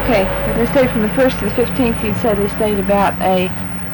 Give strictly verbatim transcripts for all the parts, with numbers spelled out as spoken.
Okay, if they stayed from the first to the fifteenth, you'd say they stayed about a...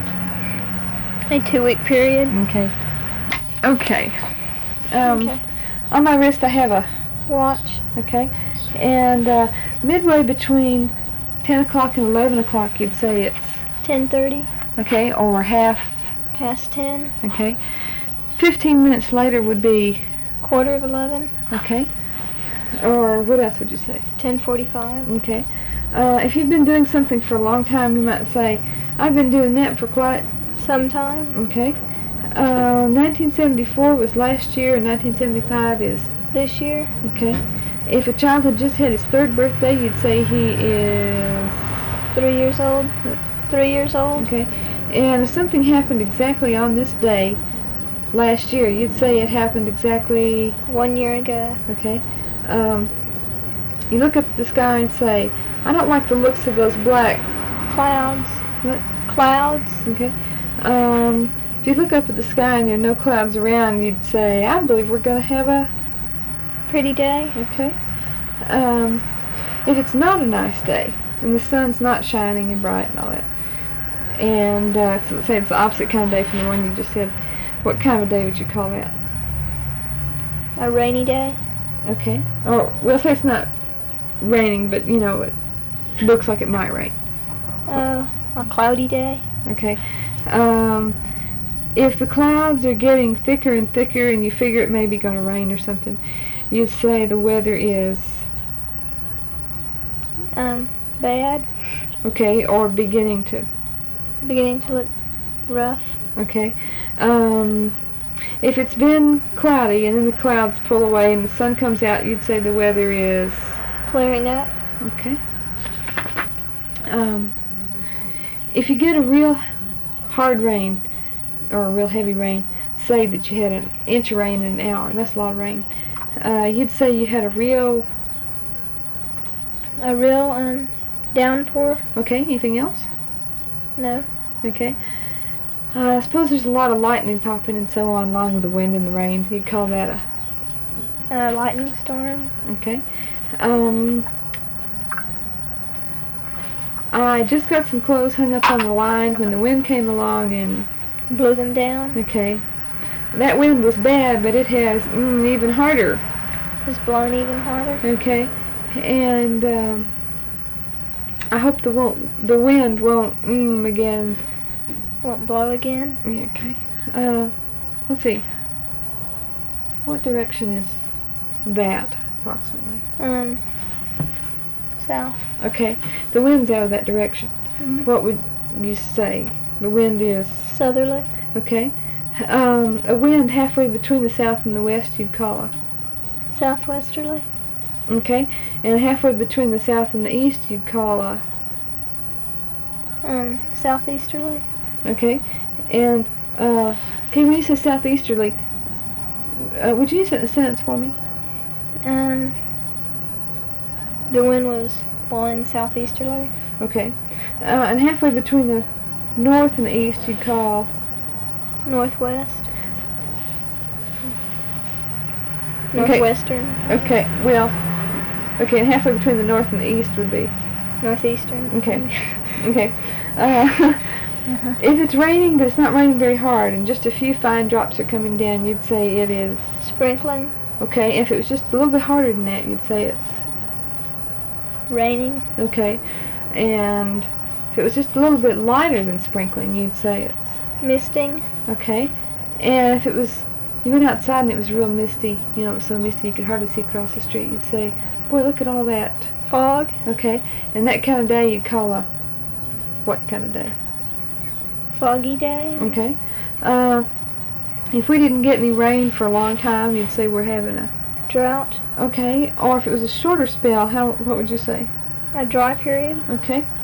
A two-week period. Okay. Okay. Um, Okay. On my wrist I have a... Watch. Okay. And uh, midway between ten o'clock and eleven o'clock, you'd say it's... ten thirty. Okay, or half... Past ten. Okay. fifteen minutes later would be... Quarter of eleven. Okay. Or what else would you say? ten forty-five. Okay. Uh, if you've been doing something for a long time, you might say, I've been doing that for quite... Sometime. Okay. Uh, nineteen seventy-four was last year, and nineteen seventy-five is... This year. Okay. If a child had just had his third birthday, you'd say he is... Three years old. Three years old. Okay. And if something happened exactly on this day last year, you'd say it happened exactly... One year ago. Okay. Um, you look up at the sky and say, I don't like the looks of those black... Clouds. What? Clouds. Okay. Um, if you look up at the sky and there are no clouds around, you'd say, I believe we're going to have a... Pretty day. Okay. Um, if it's not a nice day, and the sun's not shining and bright and all that, and uh, so say it's the opposite kind of day from the one you just said, what kind of a day would you call that? A rainy day. Okay. Or, well, say it's not raining, but, you know, it looks like it might rain. Uh, a cloudy day. Okay. Um, if the clouds are getting thicker and thicker and you figure it may be going to rain or something, you'd say the weather is... Um, bad. Okay, or beginning to... Beginning to look rough. Okay. Um, if it's been cloudy and then the clouds pull away and the sun comes out, you'd say the weather is... Clearing up. Okay. Um, if you get a real hard rain, or a real heavy rain, say that you had an inch of rain in an hour, and that's a lot of rain, uh, you'd say you had a real... A real, um, downpour. Okay, anything else? No. Okay. Uh, I suppose there's a lot of lightning popping and so on, along with the wind and the rain. You'd call that a... A lightning storm. Okay. Um, I just got some clothes hung up on the line when the wind came along and... Blew them down. Okay. That wind was bad, but it has mm, even harder. It's blown even harder. Okay. And um, I hope the won't the wind won't mm again. Won't blow again. Yeah, okay. Uh, let's see. What direction is that approximately? Um, south. Okay. The wind's out of that direction. Mm-hmm. What would you say? The wind is... Southerly. Okay. Um, a wind halfway between the south and the west you'd call a... Southwesterly. Okay. And halfway between the south and the east you'd call a... Um, southeasterly. Okay. And, uh, okay, when you say southeasterly, uh, would you use that in a sentence for me? Um, the wind was blowing southeasterly. Okay. Uh, and halfway between the north and the east you'd call... Northwest. Okay. Northwestern. Okay, well, okay, and halfway between the north and the east would be... Northeastern. Okay. Okay. Uh, uh-huh. If it's raining, but it's not raining very hard, and just a few fine drops are coming down, you'd say it is... Sprinkling. Okay, if it was just a little bit harder than that, you'd say it's... Raining. Okay. And if it was just a little bit lighter than sprinkling, you'd say it's... Misting. Okay. And if it was... You went outside and it was real misty, you know, it was so misty you could hardly see across the street, you'd say, boy, look at all that. Fog. Okay. And that kind of day you'd call a... What kind of day? Foggy day. Okay. Uh, if we didn't get any rain for a long time, you'd say we're having a... Drought. Okay. Or if it was a shorter spell, how? What would you say? A dry period. Okay.